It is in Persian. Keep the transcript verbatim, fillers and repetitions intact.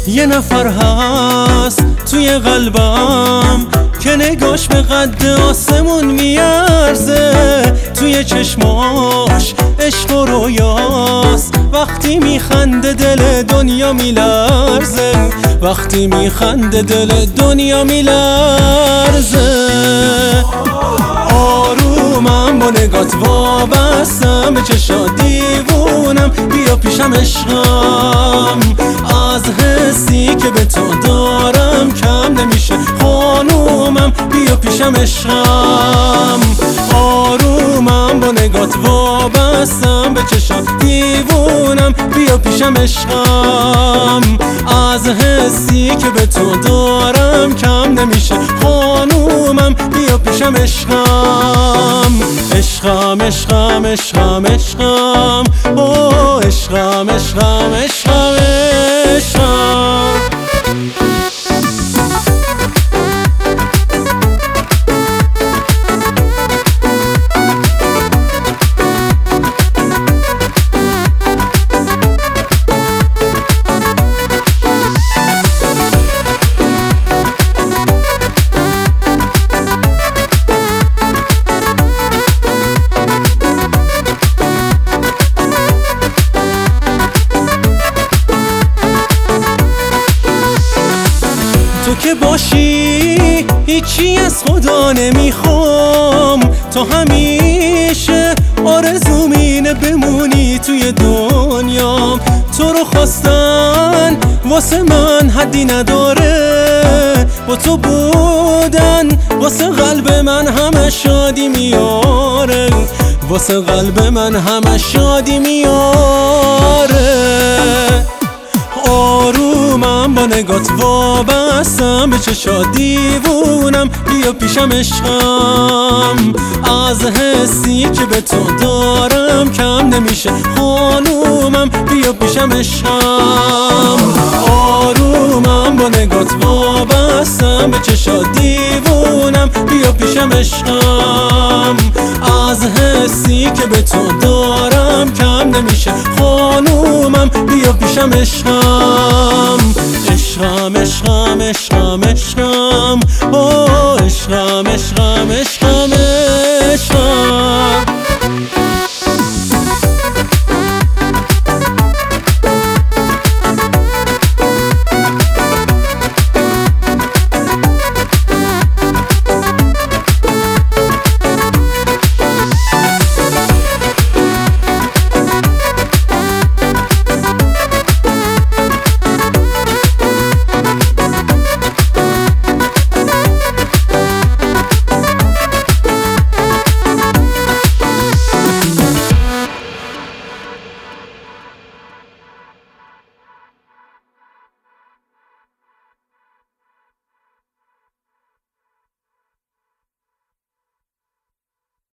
یه نفر هست توی قلبم که نگاش به قد آسمون میارزه، توی چشماش عشق و رویاست، وقتی میخنده دل دنیا میلرزه، وقتی میخنده دل دنیا میلرزه. آرومم با نگات وابستم به چشات دیوونم، بیا پیشم عشقم، از حسی که به تو دارم کم نمیشه خانومم، بیا پیشم عشقم. آرومم با نگات وابستم به چشات دیوونم، بیا پیشم عشقم، از حسی که به تو دارم کم نمیشه خانومم، بیا پیشم عشقم. عشقم عشقم عشقم عشقم او عشقم عشقم عشقم عشقم. تو که باشی هیچی از خدا نمیخوام، تو همیشه آرزوم اینه بمونی توی دنیام. تو رو خواستن واسه من حدی نداره، با تو بودن واسه قلب من همه شادی میاره، واسه قلب من همه شادی میاره. آرومم با نگات وابستم به چشات دیوونم، بیا پیشم عشقم، از حسی که به تو دارم کم نمیشه خانومم، بیا پیشم عشقم. آرومم با نگات وابستم به چشات دیوونم، بیا پیشم عشقم، از حسی که به تو دارم کم نمیشه خانومم، بیا پیشم عشقم. عشقم عشقم عشقم عشقم او عشقم عشقم عشقم